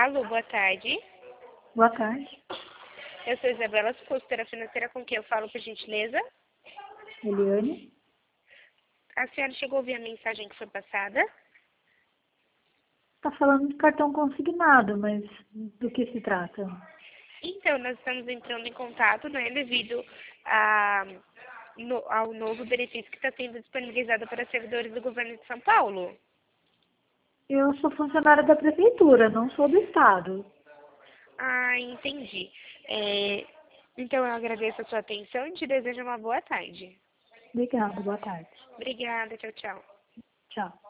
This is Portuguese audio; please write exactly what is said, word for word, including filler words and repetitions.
Alô, boa tarde. Boa tarde. Eu sou Isabela, consultora financeira, com quem eu falo, por gentileza. Eliane? A senhora chegou a ouvir a mensagem que foi passada? Está falando de cartão consignado, mas do que se trata? Então, nós estamos entrando em contato, né, devido a, no, ao novo benefício que está sendo disponibilizado para servidores do governo de São Paulo. Eu sou funcionária da prefeitura, não sou do estado. Ah, entendi. É, então, eu agradeço a sua atenção e te desejo uma boa tarde. Obrigada, boa tarde. Obrigada, tchau, tchau. Tchau.